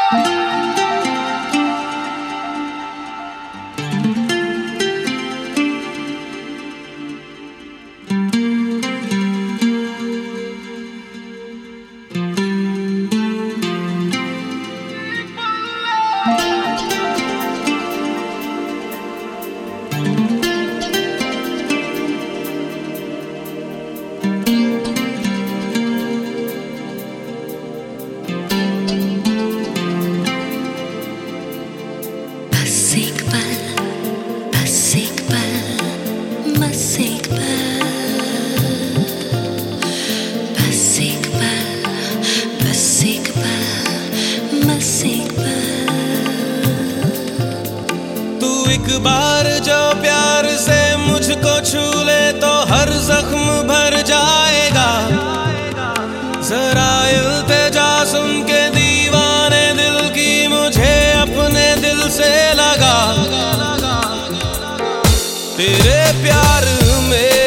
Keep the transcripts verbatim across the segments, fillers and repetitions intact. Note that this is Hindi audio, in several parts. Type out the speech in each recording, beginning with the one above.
एक बार जो प्यार से मुझको छू ले तो हर जख्म भर जाएगा। जरा इल्तिजा सुन के दीवाने दिल की मुझे अपने दिल से लगा। तेरे प्यार में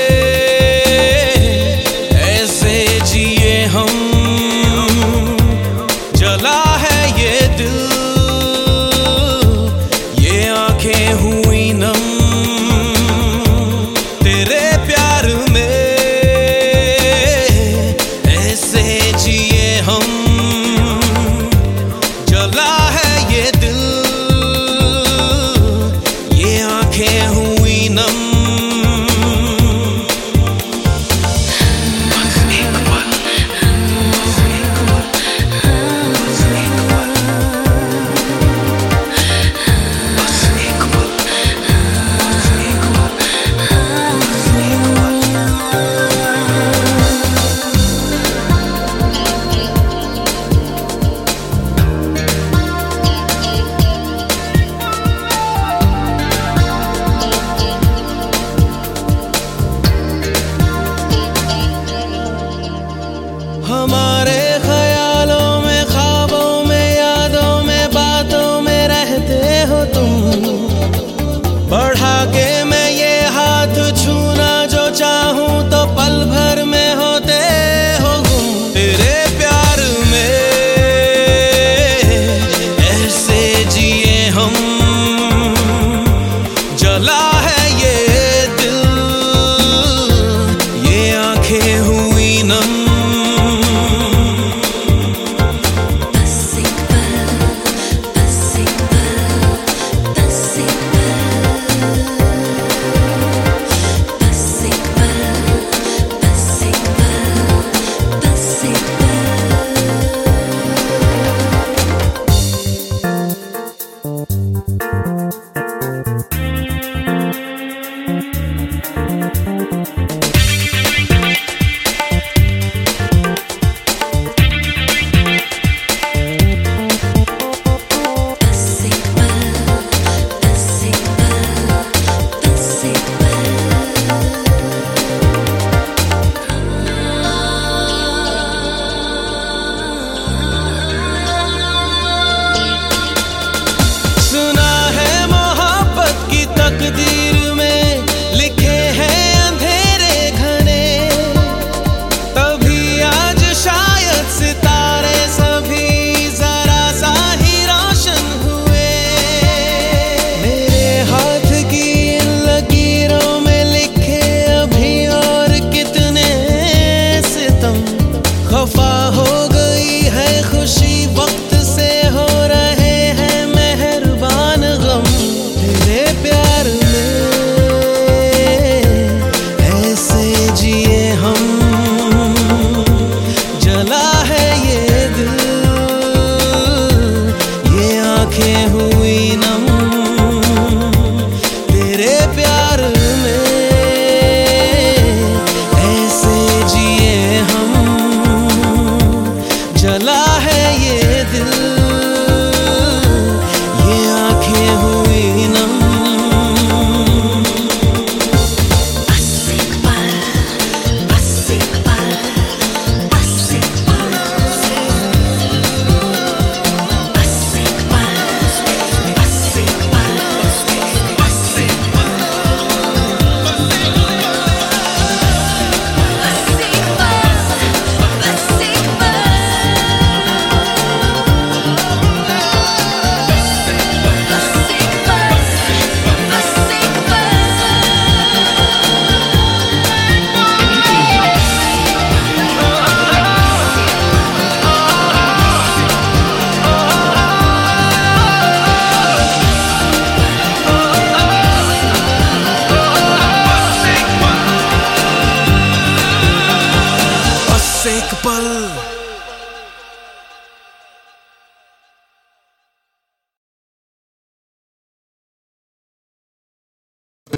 ऐसे जिए हम, जला है ये दिल, ये आंखें हुई नम। तेरे प्यार में ऐसे जिए हम, जला है ये दिल, ये आंखें हुई नम। हमारे ख्यालों में, ख्वाबों में, यादों में, बातों में रहते हो तुम। बढ़ा के मैं ये हाथ छूना जो चाहूं तो पल भर में होते हो गुम। तेरे प्यार में ऐसे जिए हम, जला है ये दिल, ये आंखें हुई नम। तकदीर में लिखे हैं अंधेरे घने, तभी आज शायद सितारे सभी जरा सा ही रोशन हुए। मेरे हाथ की इन लकीरों में लिखे अभी और कितने सितम। खफा हो गई है खुशी, वक्त से हो रहे हैं मेहरबान गम। तेरे प्यार हुई नम। तेरे प्यार में ऐसे जिए हम, जला है ये दिल, ये आंखें हुई नम। एक पल